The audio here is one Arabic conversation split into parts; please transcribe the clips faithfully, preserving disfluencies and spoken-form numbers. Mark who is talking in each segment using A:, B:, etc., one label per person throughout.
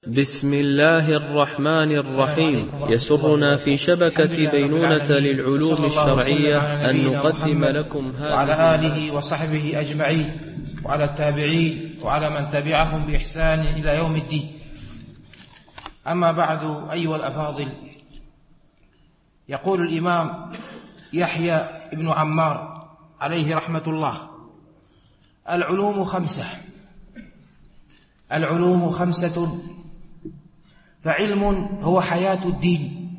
A: بسم الله الرحمن الرحيم. يسرنا في شبكة بينونة للعلوم الشرعية أن نقدم لكم هذه
B: وعلى آله وصحبه أجمعين وعلى التابعين وعلى من تبعهم بإحسان إلى يوم الدين. أما بعد، أيها الأفاضل، يقول الإمام يحيى بن عمار عليه رحمة الله: العلوم خمسة العلوم خمسة فعلم هو حياة الدين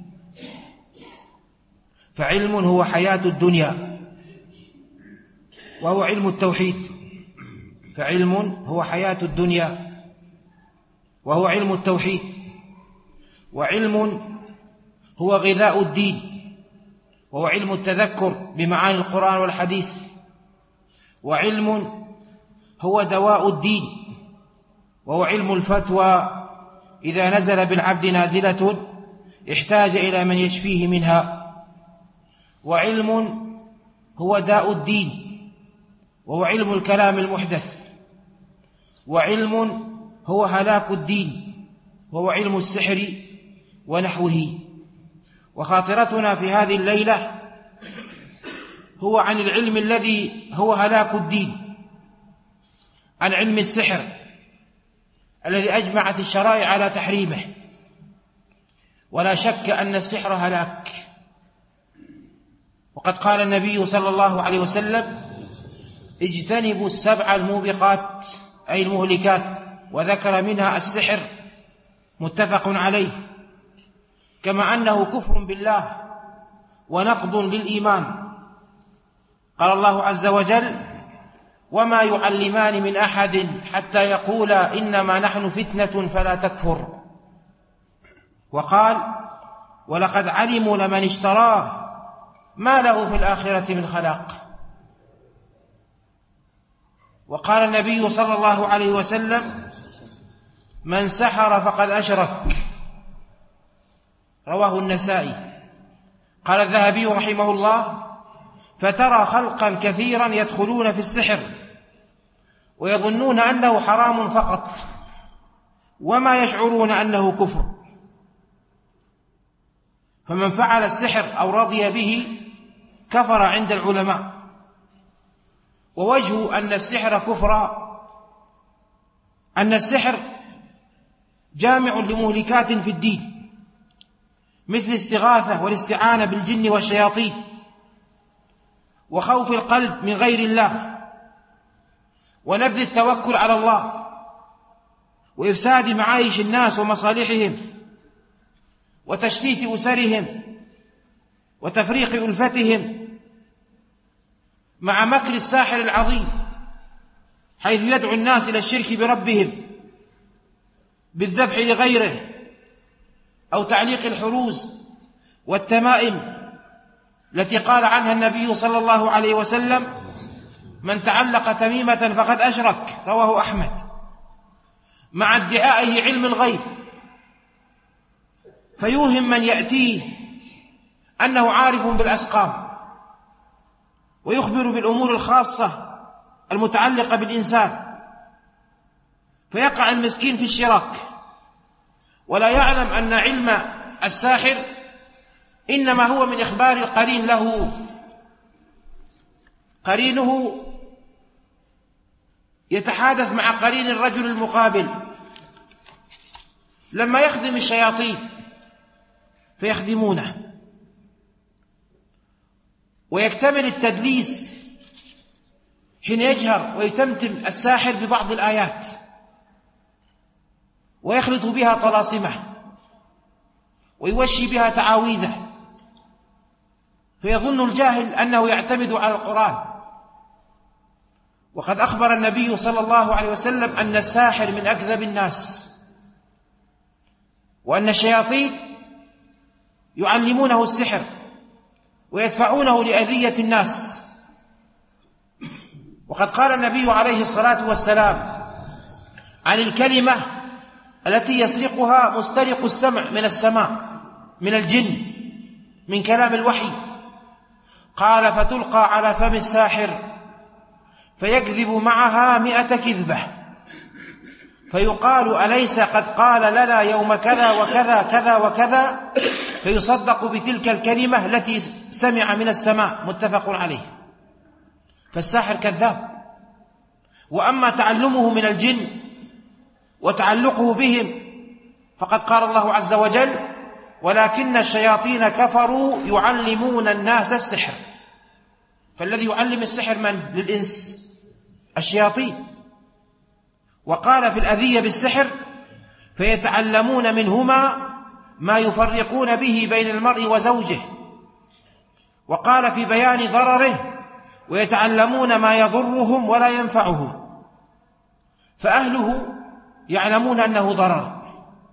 B: فعلم هو حياة الدنيا وهو علم التوحيد فعلم هو حياة الدنيا وهو علم التوحيد وعلم هو غذاء الدين وهو علم التذكر بمعاني القرآن والحديث وعلم هو دواء الدين وهو علم الفتوى إذا نزل بالعبد نازلة احتاج إلى من يشفيه منها وعلم هو داء الدين وهو علم الكلام المحدث وعلم هو هلاك الدين وهو علم السحر ونحوه. وخاطرتنا في هذه الليلة هو عن العلم الذي هو هلاك الدين، عن علم السحر الذي أجمعت الشرائع على تحريمه. ولا شك أن السحر هلاك، وقد قال النبي صلى الله عليه وسلم: اجتنبوا السبع الموبقات أي المهلكات، وذكر منها السحر، متفق عليه. كما أنه كفر بالله ونقض للإيمان. قال الله عز وجل: وما يعلمان من أحد حتى يقولا إنما نحن فتنة فلا تكفر. وقال: ولقد علموا لمن اشتراه ما له في الآخرة من خلاق. وقال النبي صلى الله عليه وسلم: من سحر فقد أشرك، رواه النسائي. قال الذهبي رحمه الله: فترى خلقا كثيرا يدخلون في السحر ويظنون أنه حرام فقط وما يشعرون أنه كفر. فمن فعل السحر أو رضي به كفر عند العلماء. ووجه أن السحر كفر أن السحر جامع لمهلكات في الدين، مثل الاستغاثة والاستعانة بالجن والشياطين وخوف القلب من غير الله ونبذ التوكل على الله وإفساد معايش الناس ومصالحهم وتشتيت أسرهم وتفريق ألفتهم، مع مكر الساحر العظيم حيث يدعو الناس إلى الشرك بربهم بالذبح لغيره أو تعليق الحروز والتمائم التي قال عنها النبي صلى الله عليه وسلم: من تعلق تميمة فقد أشرك، رواه أحمد. مع ادعائه علم الغيب فيوهم من يأتيه أنه عارف بالأسقام ويخبر بالأمور الخاصة المتعلقة بالإنسان، فيقع المسكين في الشراك ولا يعلم أن علم الساحر إنما هو من إخبار القرين له. قرينه يتحادث مع قرين الرجل المقابل لما يخدم الشياطين فيخدمونه، ويكتمل التدليس حين يجهر ويتمتم الساحر ببعض الآيات ويخلط بها طلاسمه ويوشي بها تعاويذه، فيظن الجاهل أنه يعتمد على القرآن. وقد أخبر النبي صلى الله عليه وسلم أن الساحر من أكذب الناس، وأن الشياطين يعلمونه السحر ويدفعونه لأذية الناس. وقد قال النبي عليه الصلاة والسلام عن الكلمة التي يسرقها مسترق السمع من السماء من الجن من كلام الوحي، قال: فتلقى على فم الساحر فيكذب معها مئة كذبة فيقال أليس قد قال لنا يوم كذا وكذا كذا وكذا، فيصدق بتلك الكلمة التي سمع من السماء، متفق عليه. فالساحر كذاب. وأما تعلمه من الجن وتعلقه بهم فقد قال الله عز وجل: ولكن الشياطين كفروا يعلمون الناس السحر. فالذي يعلم السحر من؟ للإنس، الشياطين. وقال في الأذية بالسحر: فيتعلمون منهما ما يفرقون به بين المرء وزوجه. وقال في بيان ضرره: ويتعلمون ما يضرهم ولا ينفعهم. فأهله يعلمون أنه ضرر،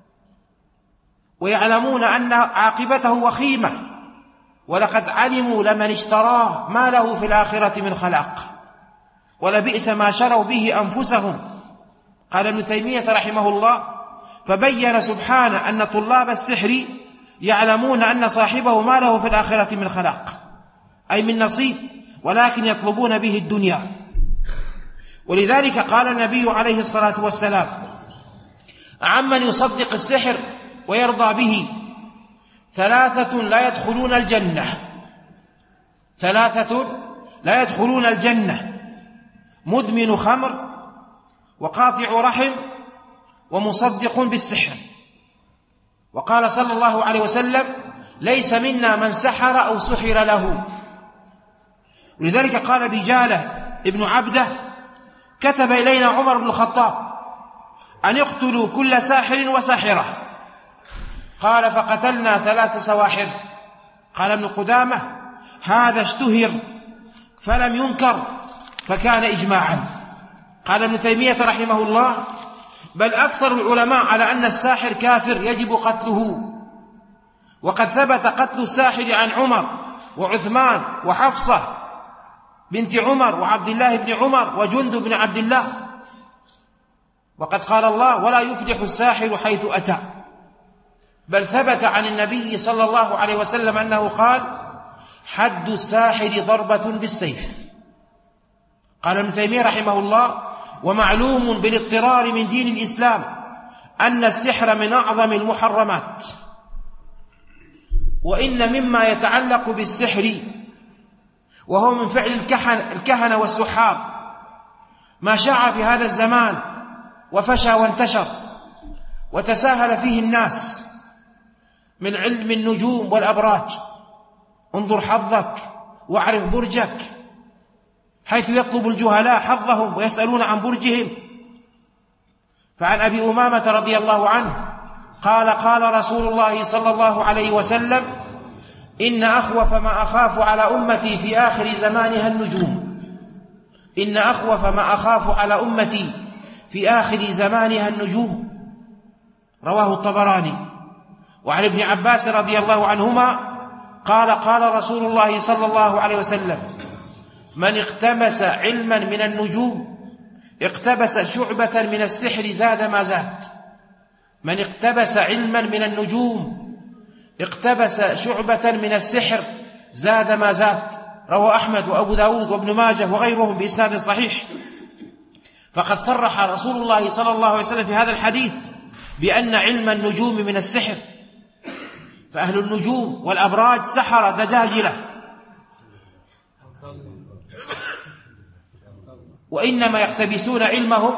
B: ويعلمون أن عاقبته وخيمة، ولقد علموا لمن اشتراه ما له في الآخرة من خلاق، ولبئس ما شروا به أنفسهم. قال ابن تيمية رحمه الله: فبين سبحانه أن طلاب السحر يعلمون أن صاحبه ما له في الآخرة من خلاق، أي من نصيب، ولكن يطلبون به الدنيا. ولذلك قال النبي عليه الصلاة والسلام: عمن يصدق السحر ويرضى به ثلاثة لا يدخلون الجنة، ثلاثة لا يدخلون الجنة: مدمن خمر، وقاطع رحم، ومصدق بالسحر. وقال صلى الله عليه وسلم: ليس منا من سحر أو سحر له. ولذلك قال بجالة ابن عبده: كتب إلينا عمر بن الخطاب أن يقتلوا كل ساحر وساحرة. قال: فقتلنا ثلاث سواحر. قال ابن قدامة: هذا اشتهر فلم ينكر فكان إجماعا. قال ابن تيمية رحمه الله: بل أكثر العلماء على أن الساحر كافر يجب قتله. وقد ثبت قتل الساحر عن عمر وعثمان وحفصة بنت عمر وعبد الله بن عمر وجندب بن عبد الله. وقد قال الله: ولا يفلح الساحر حيث أتى. بل ثبت عن النبي صلى الله عليه وسلم أنه قال: حد الساحر ضربة بالسيف. قال ابن تيمية رحمه الله: ومعلوم بالاضطرار من دين الإسلام أن السحر من أعظم المحرمات. وإن مما يتعلق بالسحر وهو من فعل الكهنة, الكهنة والسحار ما شاع في هذا الزمان وفشى وانتشر وتساهل فيه الناس من علم النجوم والأبراج. انظر حظك واعرف برجك، حيث يطلب الجهلاء حظهم ويسألون عن برجهم. فعن أبي أمامة رضي الله عنه قال: قال رسول الله صلى الله عليه وسلم: إن أخوف ما أخاف على أمتي في آخر زمانها النجوم. إن أخوف ما أخاف على أمتي في آخر زمانها النجوم. رواه الطبراني. وعن ابن عباس رضي الله عنهما قال: قال رسول الله صلى الله عليه وسلم: من اقتبس علما من النجوم اقتبس شعبة من السحر زاد ما زاد. من اقتبس علما من النجوم اقتبس شعبة من السحر زاد ما زاد. رواه أحمد وأبو داود وابن ماجه وغيرهم بإسناد صحيح. فقد صرح رسول الله صلى الله عليه وسلم في هذا الحديث بأن علم النجوم من السحر. فأهل النجوم والأبراج سحرة دجاجلة، وإنما يقتبسون علمهم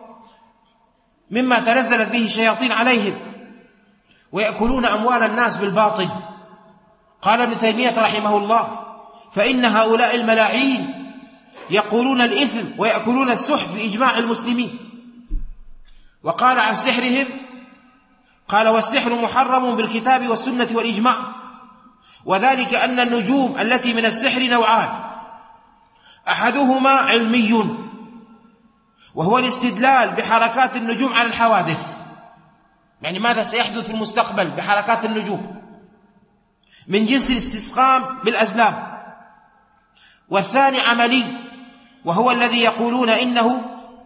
B: مما تنزلت به الشياطين عليهم، ويأكلون أموال الناس بالباطل. قال ابن تيمية رحمه الله: فإن هؤلاء الملاعين يقولون الإثم ويأكلون السحت بإجماع المسلمين. وقال عن سحرهم: قال: والسحر محرم بالكتاب والسنة والإجماع، وذلك أن النجوم التي من السحر نوعان: أحدهما علمي وهو الاستدلال بحركات النجوم على الحوادث، يعني ماذا سيحدث في المستقبل بحركات النجوم، من جنس الاستسقام بالأزلام. والثاني عملي وهو الذي يقولون إنه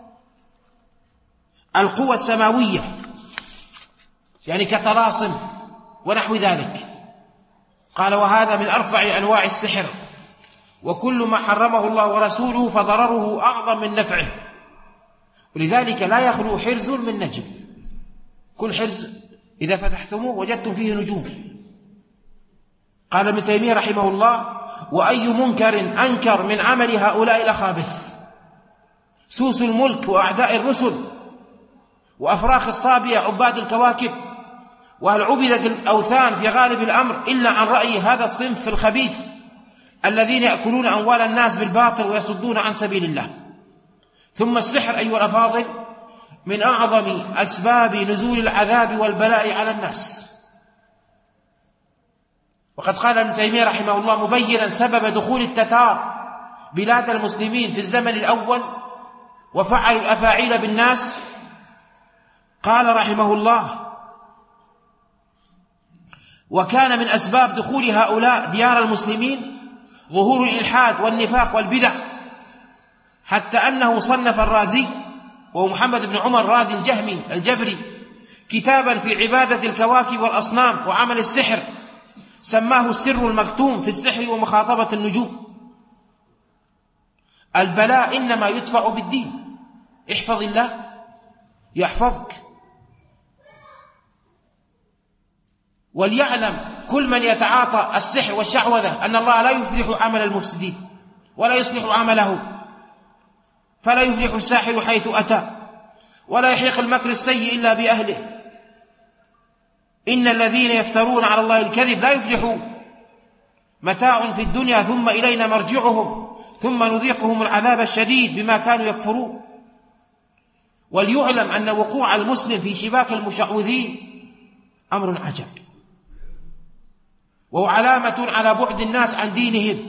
B: القوى السماوية، يعني كطلاسم ونحو ذلك. قال: وهذا من أرفع أنواع السحر، وكل ما حرمه الله ورسوله فضرره أعظم من نفعه، ولذلك لا يخلو حرز من نجم، كل حرز إذا فتحتموه وجدتم فيه نجوم. قال ابن تيمية رحمه الله: وأي منكر أنكر من عمل هؤلاء لخابث، سوس الملك وأعداء الرسل وأفراخ الصابية عباد الكواكب وهل عبدت الأوثان في غالب الأمر إلا عن رأي هذا الصنف الخبيث الذين يأكلون أموال الناس بالباطل ويصدون عن سبيل الله. ثم السحر أيها الأفاضل من أعظم أسباب نزول العذاب والبلاء على الناس. وقد قال ابن تيمية رحمه الله مبينا سبب دخول التتار بلاد المسلمين في الزمن الأول وفعلوا الأفاعيل بالناس، قال رحمه الله: وكان من أسباب دخول هؤلاء ديار المسلمين ظهور الإلحاد والنفاق والبدع، حتى أنه صنف الرازي وهو محمد بن عمر رازي الجهمي الجبري كتابا في عبادة الكواكب والأصنام وعمل السحر، سماه السر المكتوم في السحر ومخاطبة النجوم. البلاء إنما يدفع بالدين، احفظ الله يحفظك. وليعلم كل من يتعاطى السحر والشعوذة أن الله لا يفلح عمل المفسدين ولا يصلح عمله، فلا يفلح الساحر حيث أتى ولا يحيق المكر السيء إلا بأهله. إن الذين يفترون على الله الكذب لا يفلحون، متاع في الدنيا ثم إلينا مرجعهم ثم نذيقهم العذاب الشديد بما كانوا يكفرون. وليعلم أن وقوع المسلم في شباك المشعوذين أمر عجب، وهو علامة على بعد الناس عن دينهم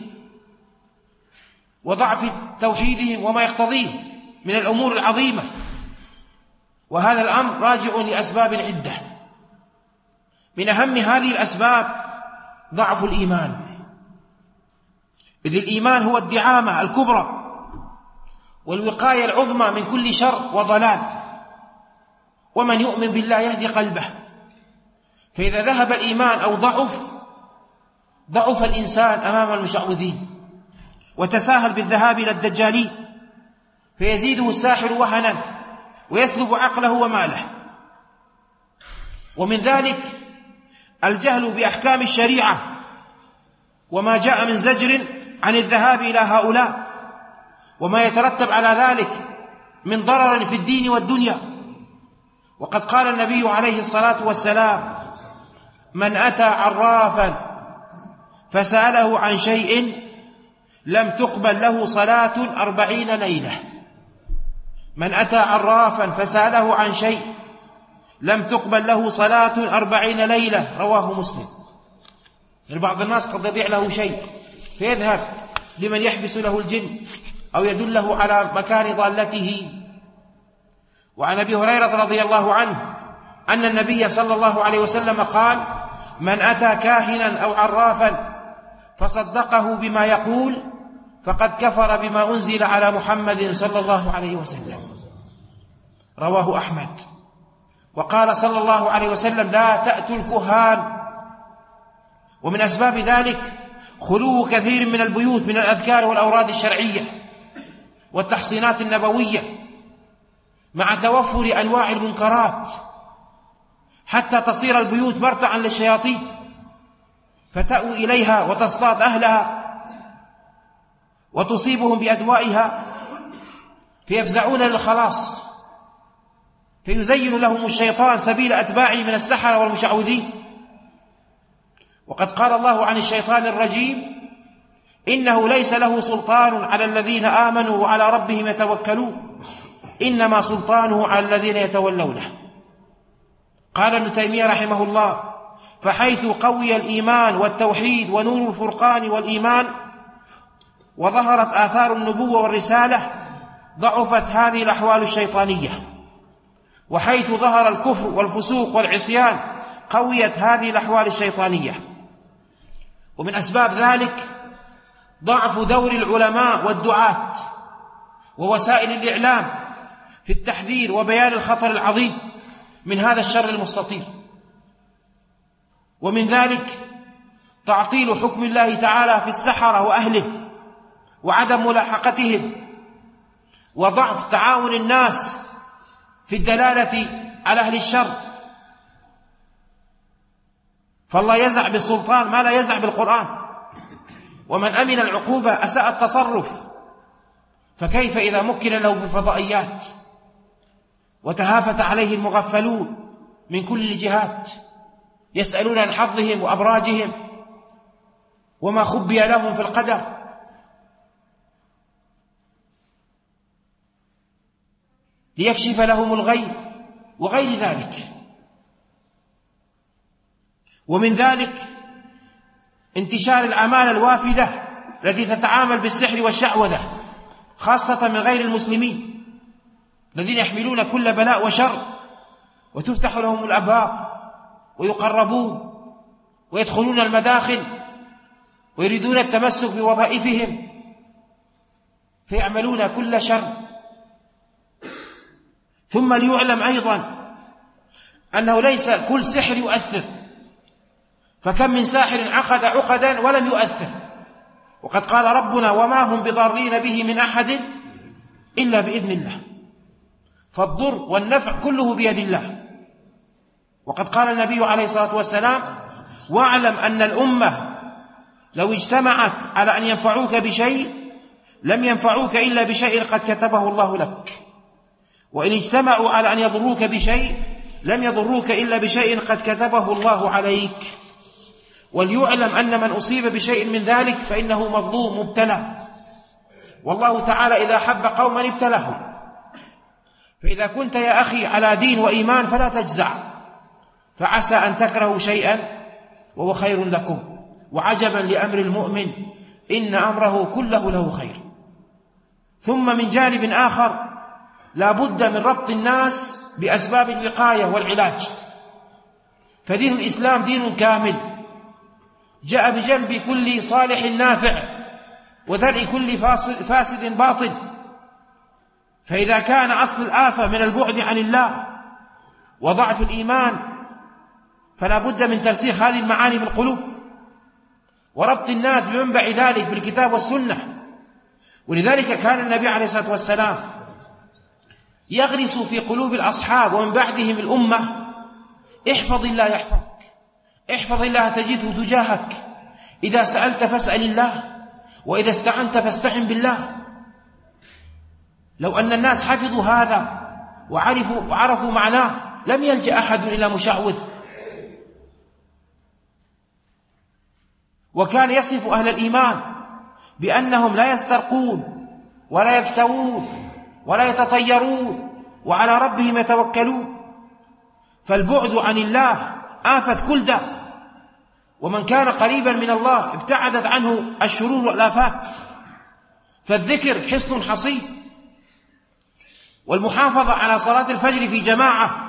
B: وضعف توحيدهم وما يقتضيه من الأمور العظيمة. وهذا الأمر راجع لأسباب عدة، من أهم هذه الأسباب ضعف الإيمان، إذ الإيمان هو الدعامة الكبرى والوقاية العظمى من كل شر وضلال، ومن يؤمن بالله يهدي قلبه. فإذا ذهب الإيمان أو ضعف ضعف الإنسان أمام المشعوذين وتساهل بالذهاب إلى الدجالين، فيزيده الساحر وهنا ويسلب عقله وماله. ومن ذلك الجهل بأحكام الشريعة وما جاء من زجر عن الذهاب إلى هؤلاء وما يترتب على ذلك من ضرر في الدين والدنيا. وقد قال النبي عليه الصلاة والسلام: من أتى عرافا فسأله عن شيء لم تقبل له صلاة أربعين ليلة. من أتى عرافا فسأله عن شيء لم تقبل له صلاة أربعين ليلة، رواه مسلم. بعض الناس قد يضيع له شيء فيذهب لمن يحبس له الجن أو يدله على مكان ضالته. وعن أبي هريرة رضي الله عنه أن النبي صلى الله عليه وسلم قال: من أتى كاهنا أو عرافا فصدقه بما يقول فقد كفر بما أنزل على محمد صلى الله عليه وسلم، رواه أحمد. وقال صلى الله عليه وسلم: لا تأتوا الكهان. ومن أسباب ذلك خلو كثير من البيوت من الأذكار والأوراد الشرعية والتحصينات النبوية، مع توفر أنواع المنكرات، حتى تصير البيوت مرتعا للشياطين فتأوي إليها وتصطاد أهلها وتصيبهم بأدوائها فيفزعون للخلاص، فيزين لهم الشيطان سبيل أتباعه من السحرة والمشعوذين. وقد قال الله عن الشيطان الرجيم: إنه ليس له سلطان على الذين آمنوا وعلى ربهم يتوكلون إنما سلطانه على الذين يتولونه. قال ابن تيمية رحمه الله: فحيث قوي الإيمان والتوحيد ونور الفرقان والإيمان وظهرت آثار النبوة والرسالة ضعفت هذه الأحوال الشيطانية، وحيث ظهر الكفر والفسوق والعصيان قويت هذه الأحوال الشيطانية. ومن أسباب ذلك ضعف دور العلماء والدعاة ووسائل الإعلام في التحذير وبيان الخطر العظيم من هذا الشر المستطير. ومن ذلك تعطيل حكم الله تعالى في السحرة وأهله وعدم ملاحقتهم، وضعف تعاون الناس في الدلالة على أهل الشر، فالله يزع بالسلطان ما لا يزع بالقرآن، ومن أمن العقوبة أساء التصرف، فكيف إذا مكن له بالفضائيات وتهافت عليه المغفلون من كل الجهات يسألون عن حظهم وأبراجهم وما خبي لهم في القدر، ليكشف لهم الغيب وغير ذلك. ومن ذلك انتشار الأعمال الوافدة التي تتعامل بالسحر والشعوذة، خاصة من غير المسلمين الذين يحملون كل بلاء وشر، وتفتح لهم الأبواب ويقربون ويدخلون المداخل ويريدون التمسك بوظائفهم فيعملون كل شر. ثم ليعلم أيضا أنه ليس كل سحر يؤثر، فكم من ساحر عقد عقدا ولم يؤثر، وقد قال ربنا وما هم بضارين به من أحد إلا بإذن الله، فالضر والنفع كله بيد الله. وقد قال النبي عليه الصلاة والسلام واعلم أن الأمة لو اجتمعت على أن ينفعوك بشيء لم ينفعوك إلا بشيء قد كتبه الله لك، وإن اجتمعوا على أن يضروك بشيء لم يضروك إلا بشيء قد كتبه الله عليك. وليعلم أن من أصيب بشيء من ذلك فإنه مظلوم مبتلى، والله تعالى إذا حب قوما ابتلاهم. فإذا كنت يا أخي على دين وإيمان فلا تجزع، فعسى أن تكرهوا شيئا وهو خير لكم، وعجبا لأمر المؤمن إن أمره كله له خير. ثم من جانب آخر لا بد من ربط الناس بأسباب الوقاية والعلاج، فدين الإسلام دين كامل جاء بجنب كل صالح نافع ودرء كل فاسد باطل. فإذا كان أصل الآفة من البعد عن الله وضعف الإيمان فلا بد من ترسيخ هذه المعاني في القلوب وربط الناس بمنبع ذلك بالكتاب والسنة. ولذلك كان النبي عليه الصلاة والسلام يغرس في قلوب الأصحاب ومن بعدهم الأمة احفظ الله يحفظك، احفظ الله تجده تجاهك، إذا سألت فاسأل الله، وإذا استعنت فاستعن بالله. لو أن الناس حفظوا هذا وعرفوا, وعرفوا معناه لم يلجأ أحد إلى مشعوذ. وكان يصف أهل الإيمان بأنهم لا يسترقون ولا يكتوون ولا يتطيرون وعلى ربهم يتوكلون. فالبعد عن الله آفة كل داء، ومن كان قريبا من الله ابتعدت عنه الشرور والآفات. فالذكر حصن حصين، والمحافظة على صلاة الفجر في جماعة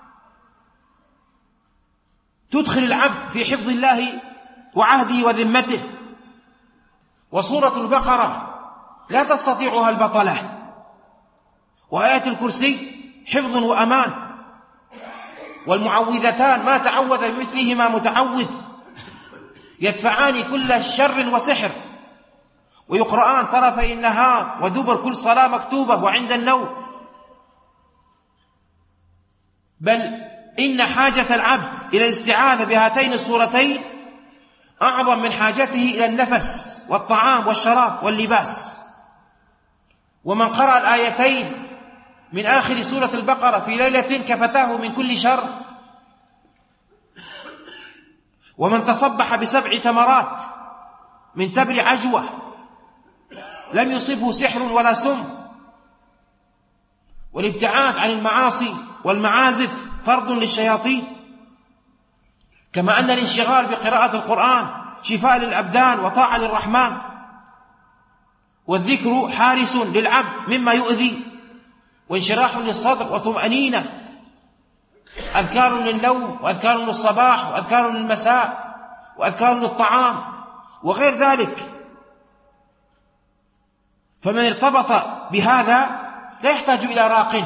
B: تدخل العبد في حفظ الله وعهده وذمته. وسورة البقرة لا تستطيعها البطلة، وآية الكرسي حفظ وأمان، والمعوذتان ما تعوذ بمثلهما متعوذ يدفعان كل شر وسحر، ويقرآن طرفي النهار ودبر كل صلاة مكتوبة وعند النوم. بل إن حاجة العبد إلى الاستعاذة بهاتين السورتين أعظم من حاجته إلى النفس والطعام والشراب واللباس. ومن قرأ الآيتين من آخر سورة البقرة في ليلة كفتاه من كل شر. ومن تصبح بسبع تمرات من تبر عجوة لم يصبه سحر ولا سم. والابتعاد عن المعاصي والمعازف طرد للشياطين، كما أن الانشغال بقراءة القرآن شفاء للأبدان وطاعة للرحمن. والذكر حارس للعبد مما يؤذي وانشراح للصدر وطمأنينة، أذكار للنوم وأذكار للصباح وأذكار للمساء وأذكار للطعام وغير ذلك. فمن ارتبط بهذا لا يحتاج إلى راق.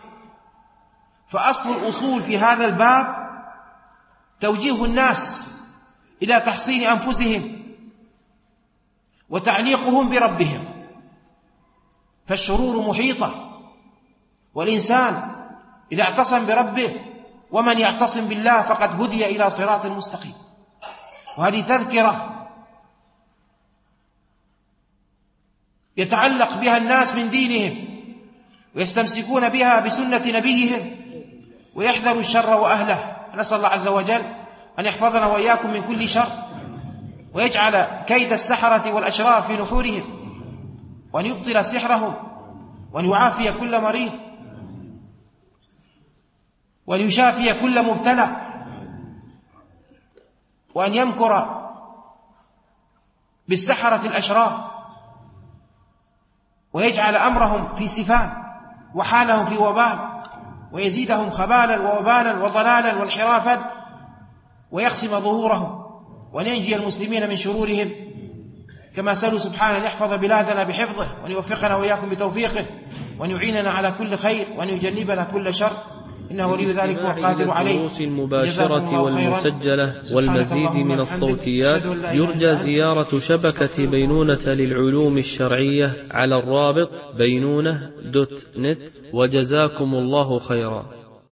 B: فأصل الأصول في هذا الباب توجيه الناس إلى تحصين أنفسهم وتعليقهم بربهم، فالشرور محيطة، والإنسان إذا اعتصم بربه، ومن يعتصم بالله فقد هدي إلى صراط مستقيم. وهذه تذكرة يتعلق بها الناس من دينهم، ويستمسكون بها بسنة نبيهم، ويحذروا الشر وأهله. نسأل الله عز وجل أن يحفظنا وإياكم من كل شر، ويجعل كيد السحرة والأشرار في نحورهم، وأن يبطل سحرهم، وأن يعافي كل مريض، وأن يشافي كل مبتلى، وأن يمكر بالسحرة الأشرار، ويجعل أمرهم في سفان وحالهم في وبال، ويزيدهم خبالا ووبالا وضلالا وانحرافا، ويقسم ظهورهم، وأن ينجي المسلمين من شرورهم، كما سألوا سبحانه أن يحفظ بلادنا بحفظه، وأن يوفقنا وإياكم بتوفيقه، وأن يعيننا على كل خير، وأن يجنبنا كل شر، إنه ولي ذلك والقادر عليه.
A: الدروس المباشرة والمسجلة والمزيد من الصوتيات يرجى زيارة شبكة بينونة للعلوم الشرعية على الرابط بينونة دوت نت، وجزاكم الله خيرا.